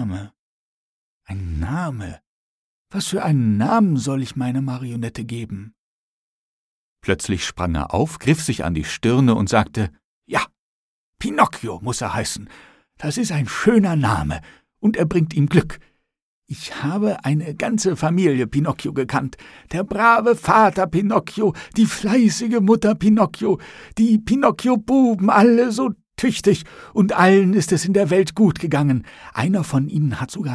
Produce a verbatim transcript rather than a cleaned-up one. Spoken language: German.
Name. Ein Name. Was für einen Namen soll ich meiner Marionette geben?« Plötzlich sprang er auf, griff sich an die Stirne und sagte: »Ja, Pinocchio muss er heißen. Das ist ein schöner Name, und er bringt ihm Glück. Ich habe eine ganze Familie Pinocchio gekannt. Der brave Vater Pinocchio, die fleißige Mutter Pinocchio, die Pinocchio-Buben, alle so tüchtig, und allen ist es in der Welt gut gegangen. Einer von ihnen hat sogar